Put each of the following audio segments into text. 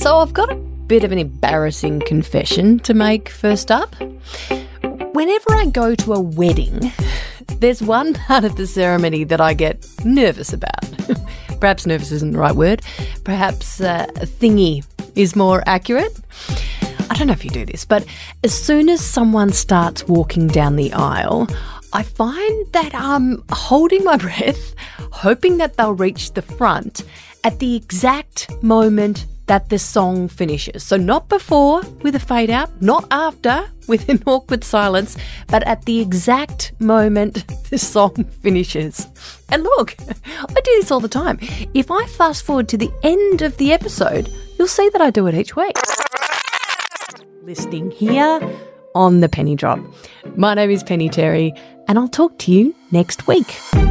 So I've got a bit of an embarrassing confession to make first up. Whenever I go to a wedding, there's one part of the ceremony that I get nervous about. Perhaps nervous isn't the right word. Perhaps thingy is more accurate. I don't know if you do this, but as soon as someone starts walking down the aisle, I find that I'm holding my breath, hoping that they'll reach the front at the exact moment that the song finishes. So not before with a fade out, not after with an awkward silence, but at the exact moment the song finishes. And look, I do this all the time. If I fast forward to the end of the episode, you'll see that I do it each week. Listening here on The Penny Drop. My name is Penny Terry, and I'll talk to you next week.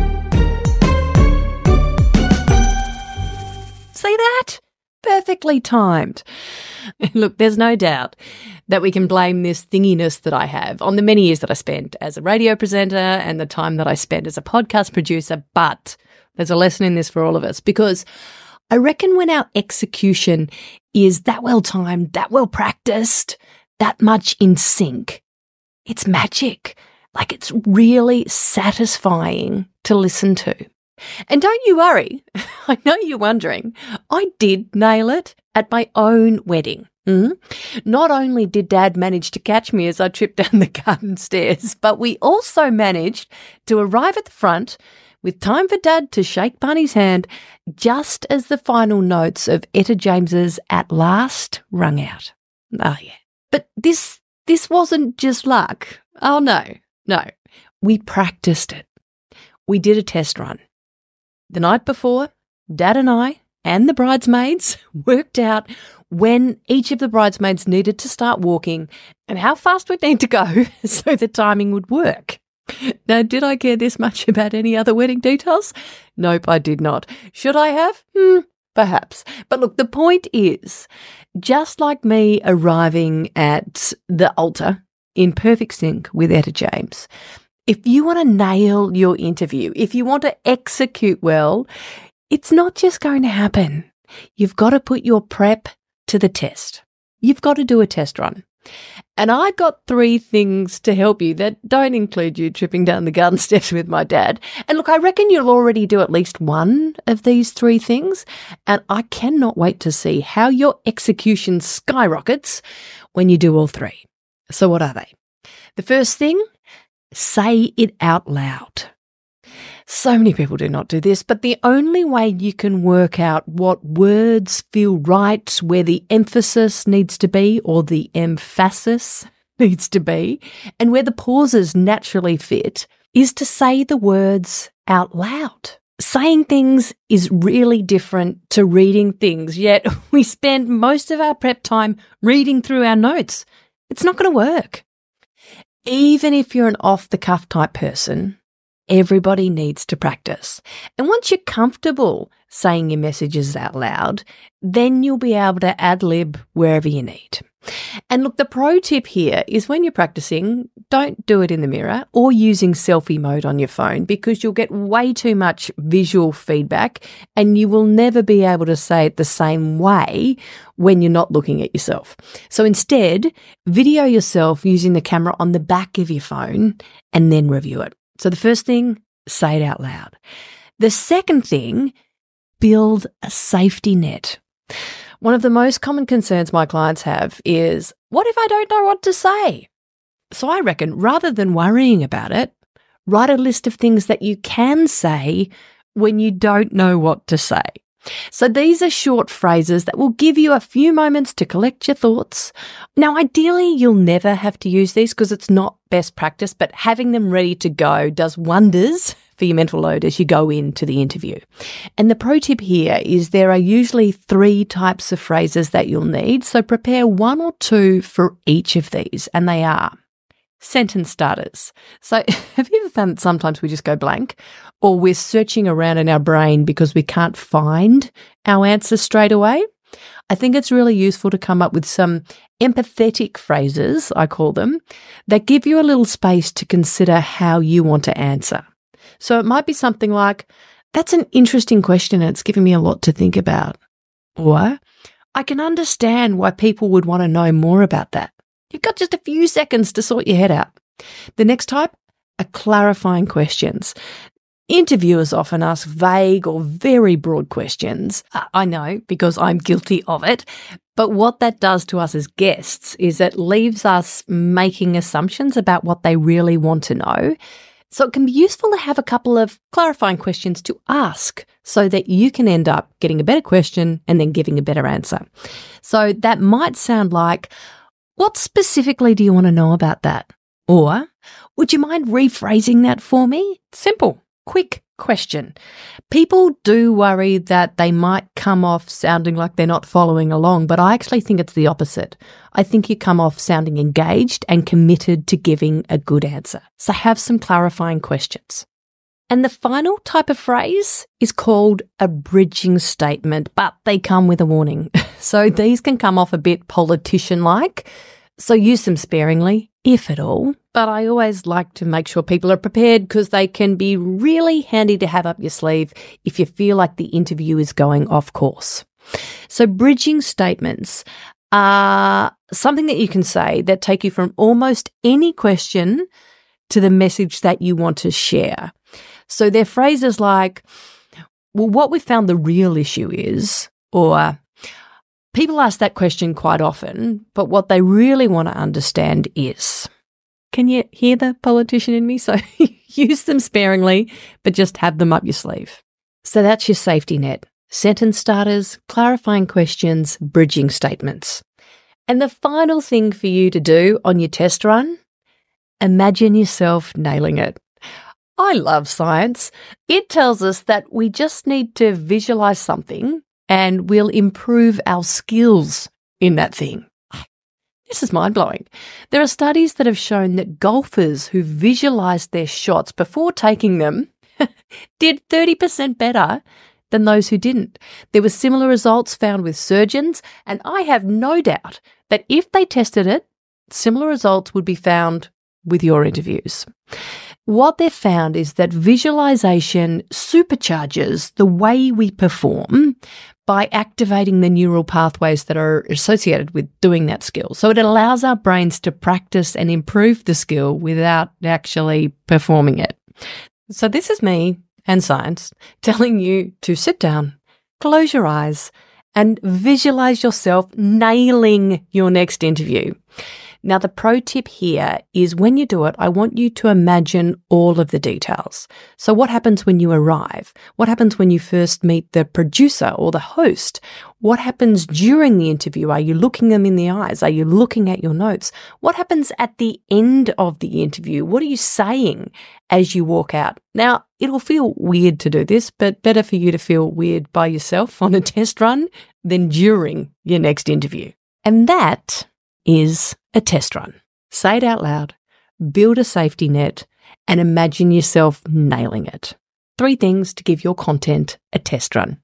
See that? Perfectly timed. Look, there's no doubt that we can blame this thinginess that I have on the many years that I spent as a radio presenter and the time that I spent as a podcast producer, but there's a lesson in this for all of us, because I reckon when our execution is that well timed, that well practiced, that much in sync, it's magic. Like, it's really satisfying to listen to. And don't you worry, I know you're wondering, I did nail it at my own wedding. Not only did Dad manage to catch me as I tripped down the garden stairs, but we also managed to arrive at the front with time for Dad to shake Barney's hand just as the final notes of Etta James's At Last rung out. Oh, yeah. But this wasn't just luck. Oh, no. We practiced it. We did a test run. The night before, Dad and I and the bridesmaids worked out when each of the bridesmaids needed to start walking and how fast we'd need to go so the timing would work. Now, did I care this much about any other wedding details? Nope, I did not. Should I have? Perhaps. But look, the point is, just like me arriving at the altar in perfect sync with Etta James, if you want to nail your interview, if you want to execute well, it's not just going to happen. You've got to put your prep to the test. You've got to do a test run. And I got 3 things to help you that don't include you tripping down the garden steps with my dad. And look, I reckon you'll already do at least one of these 3 things. And I cannot wait to see how your execution skyrockets when you do all 3. So what are they? The first thing, say it out loud. So many people do not do this, but the only way you can work out what words feel right, where the emphasis needs to be or the emphasis needs to be, and where the pauses naturally fit, is to say the words out loud. Saying things is really different to reading things, yet we spend most of our prep time reading through our notes. It's not going to work. Even if you're an off-the-cuff type person, everybody needs to practice. And once you're comfortable saying your messages out loud, then you'll be able to ad-lib wherever you need. And look, the pro tip here is when you're practicing, don't do it in the mirror or using selfie mode on your phone, because you'll get way too much visual feedback and you will never be able to say it the same way when you're not looking at yourself. So instead, video yourself using the camera on the back of your phone and then review it. So the first thing, say it out loud. The second thing, build a safety net. One of the most common concerns my clients have is, what if I don't know what to say? So I reckon rather than worrying about it, write a list of things that you can say when you don't know what to say. So these are short phrases that will give you a few moments to collect your thoughts. Now, ideally, you'll never have to use these because it's not best practice, but having them ready to go does wonders for your mental load as you go into the interview. And the pro tip here is there are usually 3 types of phrases that you'll need, so prepare 1 or 2 for each of these, and they are sentence starters. So have you ever found that sometimes we just go blank, or we're searching around in our brain because we can't find our answer straight away? I think it's really useful to come up with some empathetic phrases, I call them, that give you a little space to consider how you want to answer. So it might be something like, that's an interesting question and it's giving me a lot to think about. Or, I can understand why people would want to know more about that. You've got just a few seconds to sort your head out. The next type are clarifying questions. Interviewers often ask vague or very broad questions. I know, because I'm guilty of it. But what that does to us as guests is it leaves us making assumptions about what they really want to know. So it can be useful to have a couple of clarifying questions to ask so that you can end up getting a better question and then giving a better answer. So that might sound like, what specifically do you want to know about that? Or, would you mind rephrasing that for me? Simple, quick question. People do worry that they might come off sounding like they're not following along, but I actually think it's the opposite. I think you come off sounding engaged and committed to giving a good answer. So have some clarifying questions. And the final type of phrase is called a bridging statement, but they come with a warning. So these can come off a bit politician-like, so use them sparingly, if at all. But I always like to make sure people are prepared because they can be really handy to have up your sleeve if you feel like the interview is going off course. So bridging statements are something that you can say that take you from almost any question to the message that you want to share. So they're phrases like, well, what we found the real issue is, or people ask that question quite often, but what they really want to understand is. Can you hear the politician in me? So use them sparingly, but just have them up your sleeve. So that's your safety net. Sentence starters, clarifying questions, bridging statements. And the final thing for you to do on your test run, imagine yourself nailing it. I love science. It tells us that we just need to visualize something and we'll improve our skills in that thing. This is mind-blowing. There are studies that have shown that golfers who visualized their shots before taking them did 30% better than those who didn't. There were similar results found with surgeons, and I have no doubt that if they tested it, similar results would be found with your interviews. What they've found is that visualization supercharges the way we perform by activating the neural pathways that are associated with doing that skill. So it allows our brains to practice and improve the skill without actually performing it. So this is me and science telling you to sit down, close your eyes, and visualize yourself nailing your next interview. Now, the pro tip here is when you do it, I want you to imagine all of the details. So what happens when you arrive? What happens when you first meet the producer or the host? What happens during the interview? Are you looking them in the eyes? Are you looking at your notes? What happens at the end of the interview? What are you saying as you walk out? Now, it'll feel weird to do this, but better for you to feel weird by yourself on a test run than during your next interview. And that is a test run. Say it out loud, build a safety net, and imagine yourself nailing it. 3 things to give your content a test run.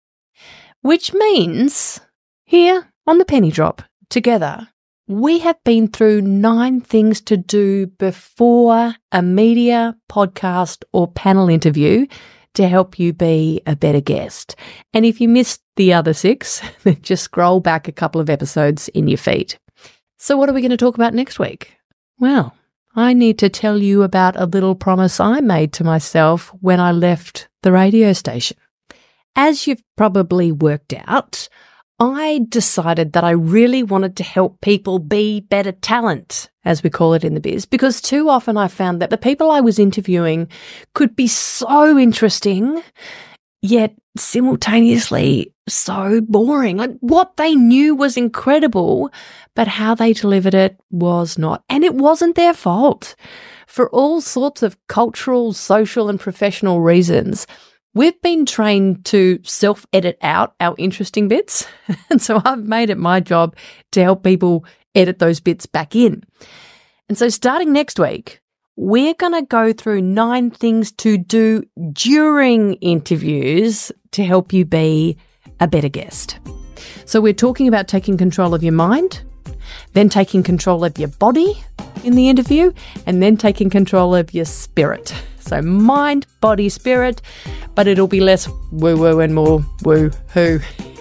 Which means, here on the Penny Drop, together, we have been through 9 things to do before a media, podcast, or panel interview to help you be a better guest. And if you missed the other 6, just scroll back a couple of episodes in your feed. So what are we going to talk about next week? Well, I need to tell you about a little promise I made to myself when I left the radio station. As you've probably worked out, I decided that I really wanted to help people be better talent, as we call it in the biz, because too often I found that the people I was interviewing could be so interesting, yet simultaneously so boring. Like what they knew was incredible, but how they delivered it was not. And it wasn't their fault. For all sorts of cultural, social, and professional reasons, we've been trained to self-edit out our interesting bits. And so I've made it my job to help people edit those bits back in. And so starting next week, we're going to go through 9 things to do during interviews to help you be a better guest. So we're talking about taking control of your mind, then taking control of your body in the interview, and then taking control of your spirit. So mind, body, spirit, but it'll be less woo-woo and more woo-hoo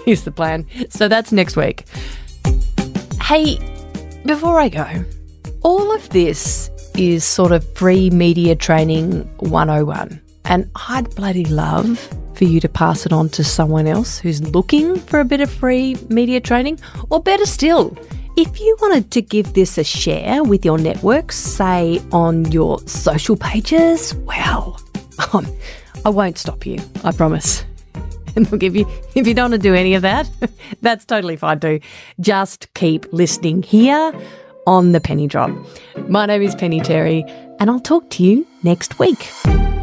is the plan. So that's next week. Hey, before I go, all of this is sort of free media training 101. And I'd bloody love for you to pass it on to someone else who's looking for a bit of free media training. Or better still, if you wanted to give this a share with your networks, say on your social pages, well, I won't stop you, I promise. And look, if you don't want to do any of that, that's totally fine too. Just keep listening here on The Penny Drop. My name is Penny Terry, and I'll talk to you next week.